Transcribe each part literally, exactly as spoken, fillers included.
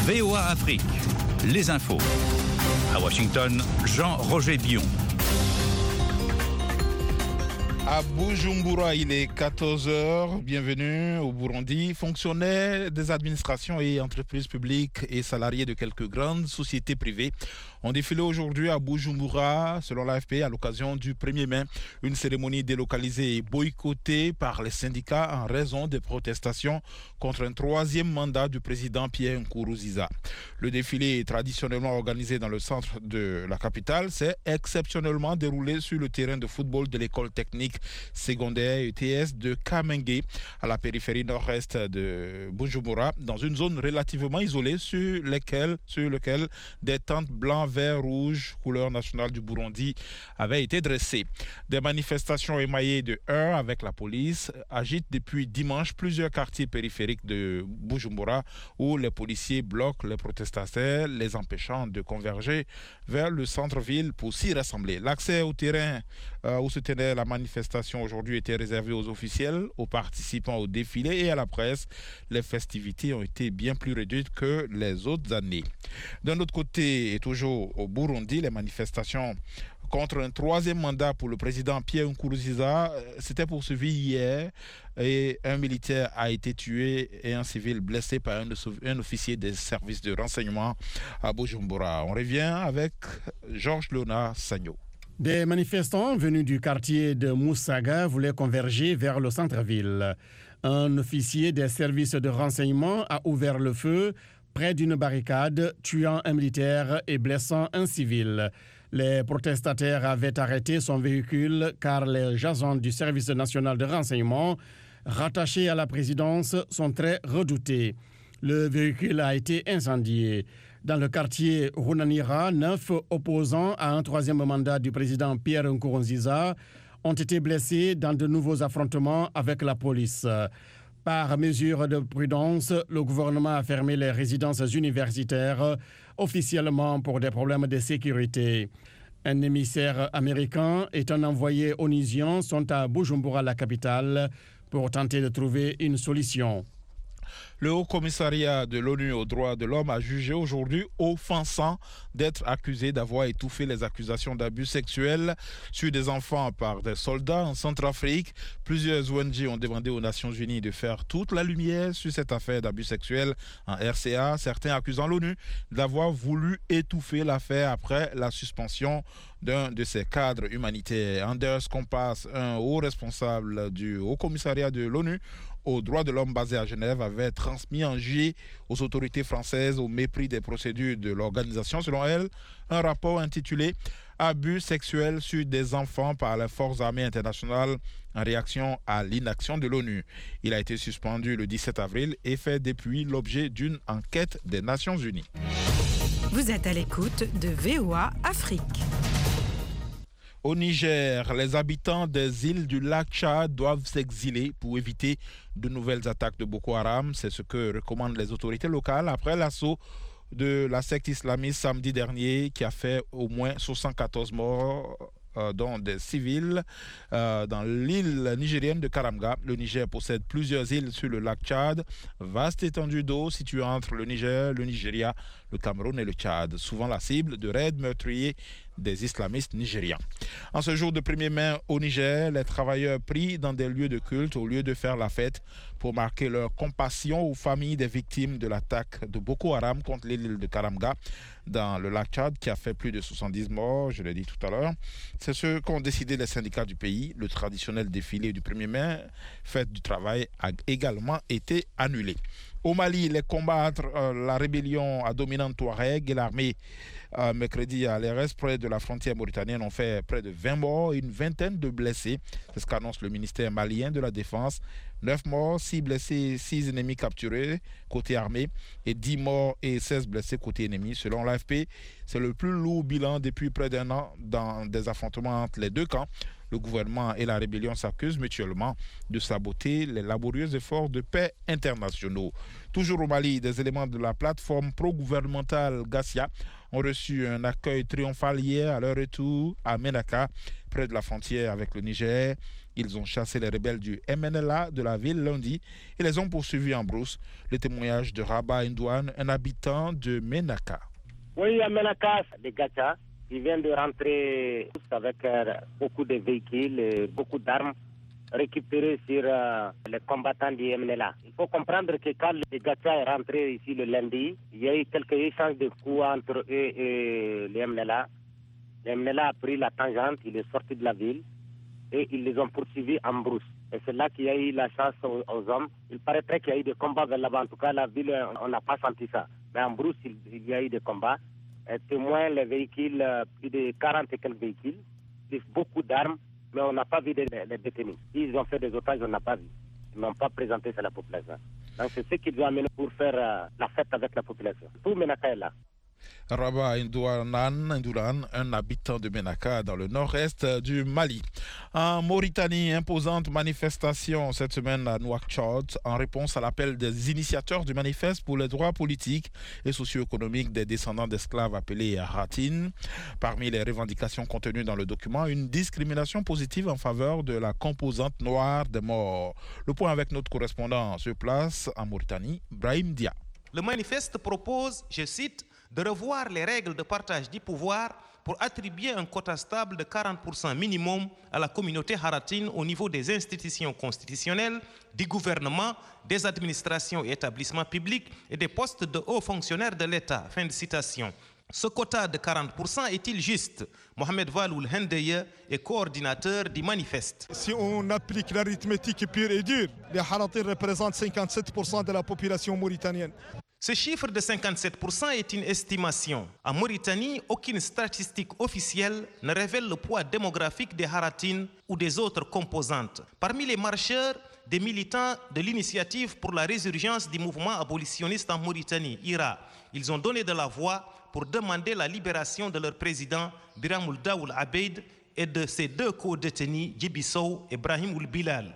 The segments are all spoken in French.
V O A Afrique, les infos. À Washington, Jean-Roger Bion. À Bujumbura, il est quatorze heures. Bienvenue au Burundi. Fonctionnaires des administrations et entreprises publiques et salariés de quelques grandes sociétés privées ont défilé aujourd'hui à Bujumbura, selon l'A F P, à l'occasion du premier mai. Une cérémonie délocalisée et boycottée par les syndicats en raison des protestations contre un troisième mandat du président Pierre Nkurunziza. Le défilé est traditionnellement organisé dans le centre de la capitale. C'est exceptionnellement déroulé sur le terrain de football de l'école technique secondaire E T S de Kamenge, à la périphérie nord-est de Bujumbura, dans une zone relativement isolée sur laquelle, sur lequel des tentes blancs, vert, rouge, couleur nationale du Burundi, avaient été dressées. Des manifestations émaillées de heurts avec la police agitent depuis dimanche plusieurs quartiers périphériques de Bujumbura où les policiers bloquent les protestataires, les empêchant de converger vers le centre-ville pour s'y rassembler. L'accès au terrain euh, où se tenait la manifestation aujourd'hui était réservé aux officiels, aux participants au défilé et à la presse. Les festivités ont été bien plus réduites que les autres années. D'un autre côté, et toujours au Burundi, les manifestations contre un troisième mandat pour le président Pierre Nkurunziza s'était poursuivi hier et un militaire a été tué et un civil blessé par un, un officier des services de renseignement à Bujumbura. On revient avec Georges Léonard Sagno. Des manifestants venus du quartier de Moussaga voulaient converger vers le centre-ville. Un officier des services de renseignement a ouvert le feu près d'une barricade, tuant un militaire et blessant un civil. Les protestataires avaient arrêté son véhicule car les agents du service national de renseignement rattachés à la présidence sont très redoutés. Le véhicule a été incendié. Dans le quartier Runanira, neuf opposants à un troisième mandat du président Pierre Nkurunziza ont été blessés dans de nouveaux affrontements avec la police. Par mesure de prudence, le gouvernement a fermé les résidences universitaires officiellement pour des problèmes de sécurité. Un émissaire américain et un envoyé onusien sont à Bujumbura, la capitale, pour tenter de trouver une solution. Le Haut Commissariat de l'ONU aux droits de l'homme a jugé aujourd'hui offensant d'être accusé d'avoir étouffé les accusations d'abus sexuels sur des enfants par des soldats en Centrafrique. Plusieurs O N G ont demandé aux Nations Unies de faire toute la lumière sur cette affaire d'abus sexuels en R C A, certains accusant l'ONU d'avoir voulu étouffer l'affaire après la suspension d'un de ses cadres humanitaires. Anders Kompass, un haut responsable du Haut Commissariat de l'ONU aux droits de l'homme basé à Genève, avait transmis en juillet aux autorités françaises, au mépris des procédures de l'organisation, selon elle, un rapport intitulé « Abus sexuels sur des enfants par les forces armées internationales en réaction à l'inaction de l'ONU ». Il a été suspendu le dix-sept avril et fait depuis l'objet d'une enquête des Nations Unies. Vous êtes à l'écoute de V O A Afrique. Au Niger, les habitants des îles du lac Tchad doivent s'exiler pour éviter de nouvelles attaques de Boko Haram. C'est ce que recommandent les autorités locales après l'assaut de la secte islamiste samedi dernier qui a fait au moins soixante-quatorze morts, euh, dont des civils, euh, dans l'île nigérienne de Karamga. Le Niger possède plusieurs îles sur le lac Tchad, vaste étendue d'eau située entre le Niger, le Nigeria, le Cameroun et le Tchad, souvent la cible de raids meurtriers des islamistes nigérians. En ce jour de premier mai au Niger, les travailleurs prient dans des lieux de culte au lieu de faire la fête pour marquer leur compassion aux familles des victimes de l'attaque de Boko Haram contre l'île de Karamga dans le lac Tchad qui a fait plus de soixante-dix morts, je l'ai dit tout à l'heure. C'est ce qu'ont décidé les syndicats du pays. Le traditionnel défilé du premier mai, fête du travail, a également été annulé. Au Mali, les combats entre euh, la rébellion à dominante Touareg et l'armée euh, mercredi à l'R S près de la frontière mauritanienne ont fait près de vingt morts et une vingtaine de blessés. C'est ce qu'annonce le ministère malien de la Défense. neuf morts, six blessés, six ennemis capturés côté armée et dix morts et seize blessés côté ennemi. Selon l'A F P, c'est le plus lourd bilan depuis près d'un an dans des affrontements entre les deux camps. Le gouvernement et la rébellion s'accusent mutuellement de saboter les laborieux efforts de paix internationaux. Toujours au Mali, des éléments de la plateforme pro-gouvernementale Gassia ont reçu un accueil triomphal hier à leur retour à Ménaka, près de la frontière avec le Niger. Ils ont chassé les rebelles du M N L A de la ville lundi et les ont poursuivis en brousse. Le témoignage de Rabat Ndouane, un habitant de Ménaka. Oui, à Ménaka, des Gacha, qui viennent de rentrer avec beaucoup de véhicules et beaucoup d'armes récupérées sur euh, les combattants du M N L A. Il faut comprendre que quand les Gacha est rentré ici le lundi, il y a eu quelques échanges de coups entre eux et le M N L A. Le M N L A a pris la tangente, il est sorti de la ville et ils les ont poursuivis en brousse. Et c'est là qu'il y a eu la chasse aux, aux hommes. Il paraîtrait qu'il y a eu des combats vers là-bas. En tout cas, la ville, on n'a pas senti ça. Mais en brousse, il, il y a eu des combats. Et témoin, les véhicules, plus de quarante et quelques véhicules, plus beaucoup d'armes, mais on n'a pas vu les, les détenus. Ils ont fait des otages, on n'a pas vu. Ils n'ont pas présenté ça à la population. Donc c'est ce qu'ils ont amené pour faire euh, la fête avec la population. Tout Ménaka est là. Rabat Ndouane, un habitant de Ménaka dans le nord-est du Mali. En Mauritanie, imposante manifestation cette semaine à Nouakchott en réponse à l'appel des initiateurs du manifeste pour les droits politiques et socio-économiques des descendants d'esclaves appelés Haratine. Parmi les revendications contenues dans le document, une discrimination positive en faveur de la composante noire des morts. Le point avec notre correspondant sur place en Mauritanie, Brahim Dia. Le manifeste propose, je cite, de revoir les règles de partage du pouvoir pour attribuer un quota stable de quarante pour cent minimum à la communauté haratine au niveau des institutions constitutionnelles, du gouvernement, des administrations et établissements publics et des postes de hauts fonctionnaires de l'État. Fin de citation. Ce quota de quarante pour cent est-il juste? Mohamed Valoul Hendeye est coordinateur du manifeste. Si on applique l'arithmétique pure et dure, les haratines représentent cinquante-sept pour cent de la population mauritanienne. Ce chiffre de cinquante-sept pour cent est une estimation. En Mauritanie, aucune statistique officielle ne révèle le poids démographique des haratines ou des autres composantes. Parmi les marcheurs, des militants de l'initiative pour la résurgence du mouvement abolitionniste en Mauritanie, I R A. Ils ont donné de la voix pour demander la libération de leur président, Biram Ould Abeid, et de ses deux co-détenus, Djibi Sow et Brahim Ould Bilal.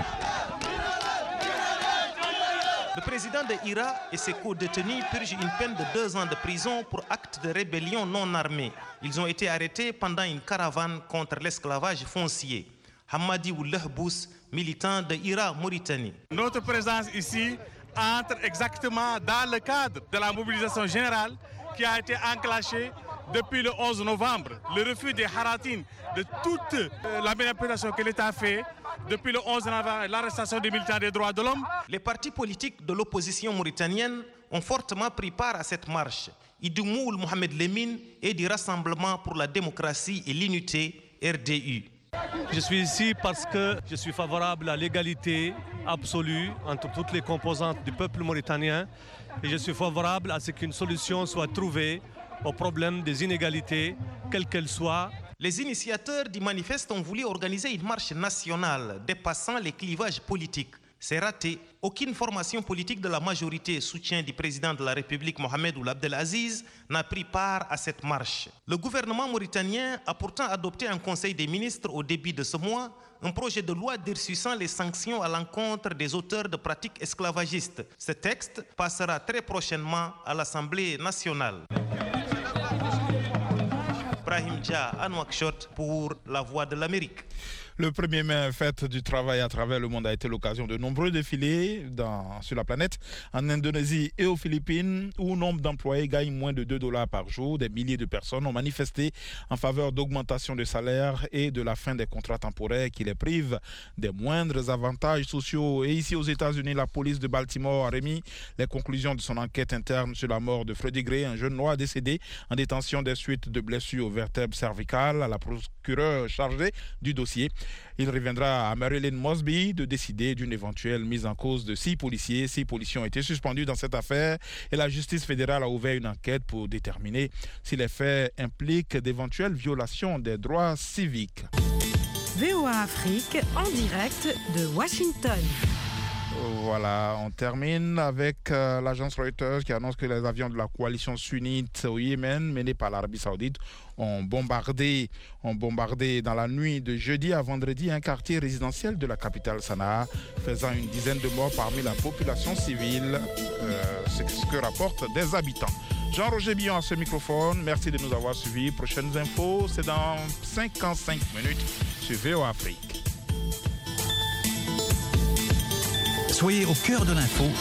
Le président de I R A et ses co-détenus purgent une peine de deux ans de prison pour actes de rébellion non armés. Ils ont été arrêtés pendant une caravane contre l'esclavage foncier. Hamadi Oulehbous, militant de I R A Mauritanie. Notre présence ici entre exactement dans le cadre de la mobilisation générale qui a été enclenchée depuis le onze novembre. Le refus des haratines de toute la manipulation que l'État a fait depuis le onze novembre, l'arrestation des militants des droits de l'homme. Les partis politiques de l'opposition mauritanienne ont fortement pris part à cette marche. Idoumoul Mohamed Lemine est du Rassemblement pour la démocratie et l'unité, R D U. Je suis ici parce que je suis favorable à l'égalité absolue entre toutes les composantes du peuple mauritanien et je suis favorable à ce qu'une solution soit trouvée au problème des inégalités, quelles qu'elles soient. Les initiateurs du manifeste ont voulu organiser une marche nationale dépassant les clivages politiques. C'est raté. Aucune formation politique de la majorité soutien du président de la République Mohamed Ould Abdelaziz n'a pris part à cette marche. Le gouvernement mauritanien a pourtant adopté un conseil des ministres au début de ce mois, un projet de loi durcissant les sanctions à l'encontre des auteurs de pratiques esclavagistes. Ce texte passera très prochainement à l'Assemblée nationale. Brahim Dia à Nouakchott pour La Voix de l'Amérique. Le premier mai, fête du travail à travers le monde, a été l'occasion de nombreux défilés dans, sur la planète, en Indonésie et aux Philippines, où nombre d'employés gagnent moins de deux dollars par jour. Des milliers de personnes ont manifesté en faveur d'augmentation de salaire et de la fin des contrats temporaires qui les privent des moindres avantages sociaux. Et ici aux États-Unis, la police de Baltimore a remis les conclusions de son enquête interne sur la mort de Freddie Gray, un jeune noir décédé en détention des suites de blessures aux vertèbres cervicales, à la procureure chargée du dossier. Il reviendra à Marilyn Mosby de décider d'une éventuelle mise en cause de six policiers. Six policiers ont été suspendus dans cette affaire et la justice fédérale a ouvert une enquête pour déterminer si les faits impliquent d'éventuelles violations des droits civiques. V O A Afrique en direct de Washington. Voilà, on termine avec euh, l'agence Reuters qui annonce que les avions de la coalition sunnite au Yémen, menés par l'Arabie Saoudite, ont bombardé, ont bombardé dans la nuit de jeudi à vendredi un quartier résidentiel de la capitale Sanaa, faisant une dizaine de morts parmi la population civile. Euh, c'est ce que rapportent des habitants. Jean-Roger Billon à ce microphone. Merci de nous avoir suivis. Prochaines infos, c'est dans cinquante-cinq minutes sur V O A Afrique. Soyez au cœur de l'info